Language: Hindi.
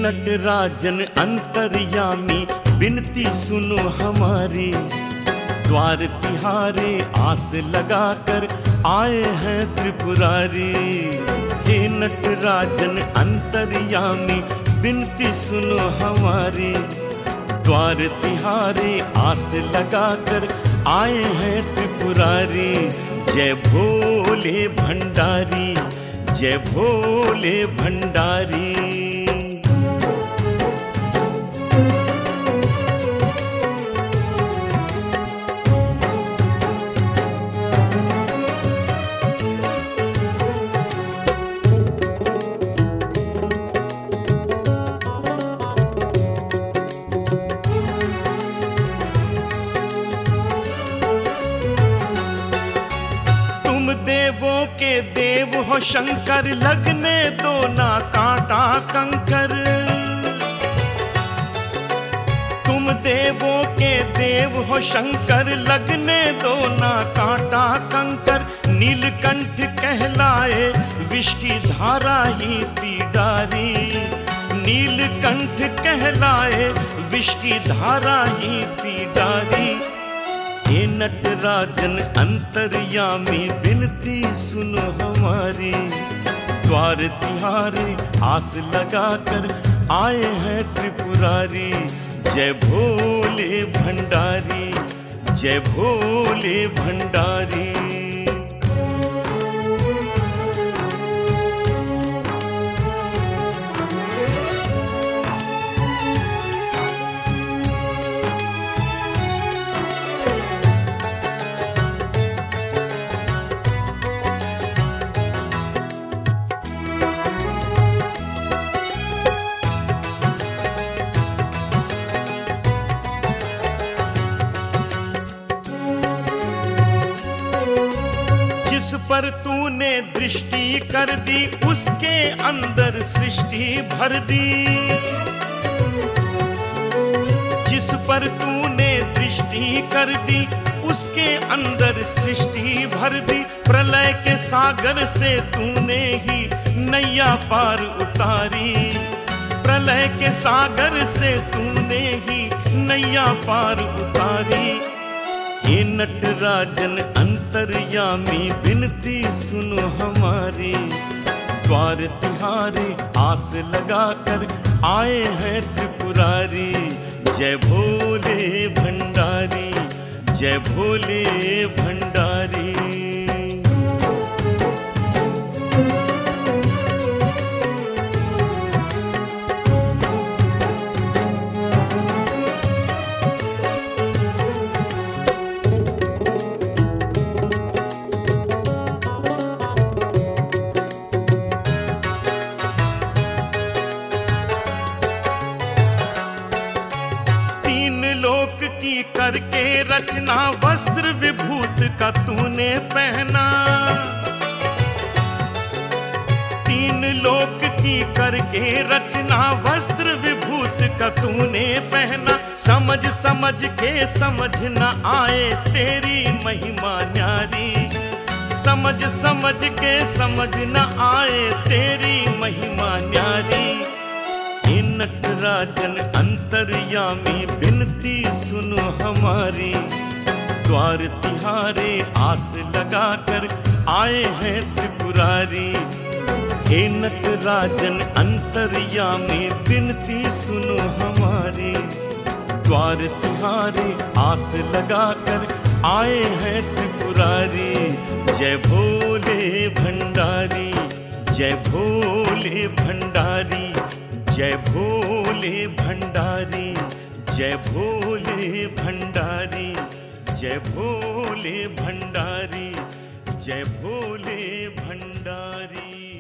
नटराजन अंतर्यामी बिनती सुनो हमारी, द्वार तिहारे आस लगाकर आए हैं त्रिपुरारी। हे नटराजन अंतर्यामी बिनती सुनो हमारी, द्वार तिहारे आस लगाकर आए हैं त्रिपुरारी। जय भोले भंडारी, जय भोले भंडारी। देवों के देव हो शंकर, लगने दो ना कांटा कंकर। तुम देवों के देव हो शंकर, लगने दो ना कांटा कंकर। नीलकंठ कहलाए विष की धारा ही पी डारी, नीलकंठ कहलाए विष की धारा ही पी डारी। हे नटराजन अंतर्यामी बिनती सुनो हमारी, द्वार तिहारे आस लगाकर आए हैं त्रिपुरारी। जय भोले भंडारी, जय भोले भंडारी। जिस पर तूने दृष्टि कर दी, उसके अंदर सृष्टि भर दी। जिस पर तूने दृष्टि कर दी, उसके अंदर सृष्टि भर दी। प्रलय के सागर से तूने ही नैया पार उतारी, प्रलय के सागर से तूने ही नैया पार उतारी। हे नटराजन अंतर्यामी बिनती सुनो हमारी, द्वार तिहारे आस लगाकर आए हैं त्रिपुरारी। जय भोले भंडारी, जय भोले भंडारी। लोक की करके रचना, वस्त्र विभूत का तूने पहना। तीन लोक की करके रचना, वस्त्र विभूत का तूने पहना। समझ समझ के समझ न आए तेरी महिमा न्यारी, समझ समझ के समझ न आए तेरी महिमा न्यारी। हे नटराजन अंतर्यामी बिनती सुनो हमारी, द्वार तिहारे आस लगाकर आए हैं त्रिपुरारी। हे नटराजन अंतर्यामी बिनती सुनो हमारी, द्वार तिहारे आस लगाकर आए हैं त्रिपुरारी। जय भोले भंडारी, जय भोले भंडारी, जय भोले भंडारी, जय भोले भंडारी, जय भोले भंडारी, जय भोले भंडारी।